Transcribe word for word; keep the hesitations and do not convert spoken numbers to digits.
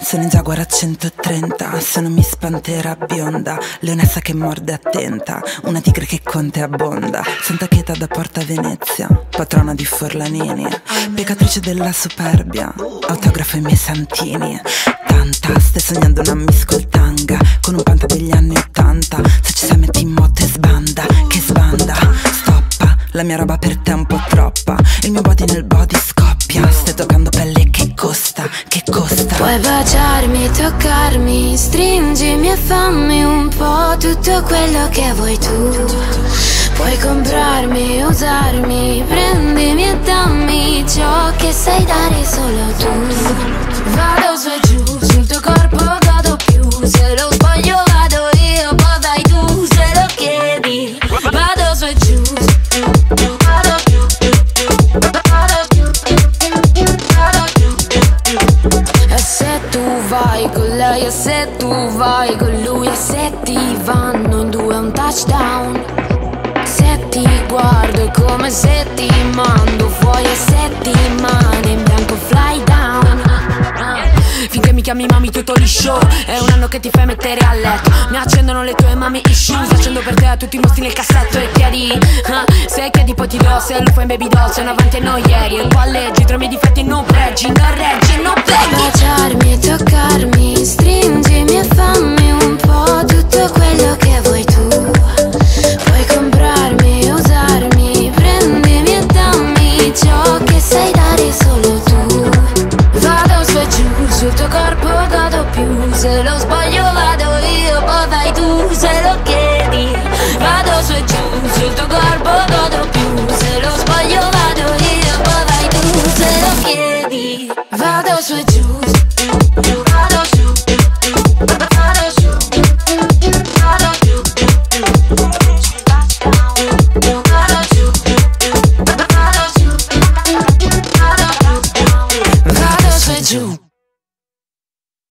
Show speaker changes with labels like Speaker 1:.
Speaker 1: Sono in Jaguar a centotrenta, sono Miss Pantera bionda, leonessa che morde attenta, una tigre che conte abbonda, Santa Cheta da Porta Venezia, patrona di Forlanini, peccatrice della superbia, autografo ai miei santini. Tanta, stai sognando una Miss col tanga, con un panta degli anni ottanta, se ci sai metti in moto e sbanda, che sbanda, stoppa, la mia roba per te è un po' troppa, il mio body nel body scoppia, stai toccando pelle che costa, che costa.
Speaker 2: Puoi baciarmi, toccarmi, stringimi e fammi un po' tutto quello che vuoi tu. Puoi comprarmi, usarmi, prendimi e dammi ciò che sai dare solo tu. Vado su e giù, sul tuo corpo godo più, se lo sbaglio vado io, poi vai tu se lo chiedi. Vado su e giù, vado giù, vado giù, vado giù. E se tu vai con lei, e se tu vai con lui, e se ti vanno in due un touchdown. Se ti guardo è come se ti mando fuori a settimane in bianco fly down. Finché mi chiami mami tutto liscio, è un anno che ti fai mettere a letto. Mi accendono le tue mami issues, accendo per te a tutti i mostri nel cassetto e chiedi uh, se chiedi poi ti do, se lo fai in baby doll, sono avanti e non ieri. E palleggi tra i miei difetti e non pregi, non reggi, non peghi. Baciarmi, toccarmi, stringimi e fammi un po' tutto quello che vuoi tu. Puoi comprarmi, usarmi, prendimi e dammi ciò che sai dare solo tu. Vado su e giù, sul tuo corpo godo più, se lo sbaglio vado io, poi vai tu se lo chiedi. Vado su e giù, sul tuo corpo godo più, se lo sbaglio vado io, poi vai tu se lo chiedi. Vado su e giù, vado